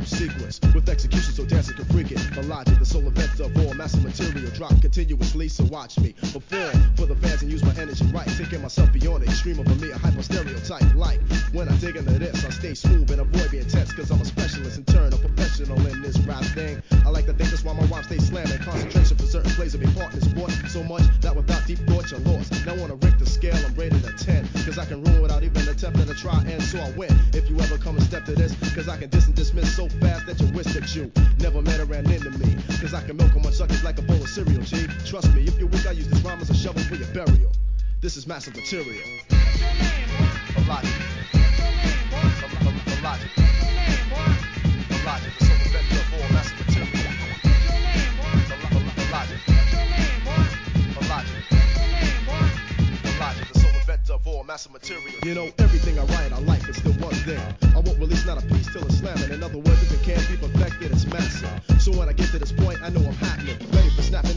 sequence with execution so dancers can freak it. The logic, the solar vector of all massive material drop continuously, so watch me perform for the fans and use my energy right. Taking myself beyond the extreme of a mere hyper stereotype. Like when I dig into this, I stay smooth and avoid being tense, cause I'm a specialist in turn, a professional in this rap thing. I like to think that's why my rhymes stay slamming. Concentration for certain plays of a part in the sport, so much that without deep thought you're lost. Now on a Richter scale, I'm rated a 10, cause I can ruin without even attempting to try and so I win. If you ever come and step to this, cause I can diss and dismiss so fast that you wish that you never met or ran into me. Cause I can milk on my suckers like a bowl of cereal, G. Trust me, if you're weak, I use this rhyme as a shovel for your burial. This is massive material. A logic. A logic. A logic. The solar vector of all massive material. A logic. A logic. A logic. The solar vector of all massive material. You know, everything I write I like, but still one thing. I won't release not a piece till it's slamming. In other words, if it can't be perfected, it's massive. So when I get to this point, I know I'm happy.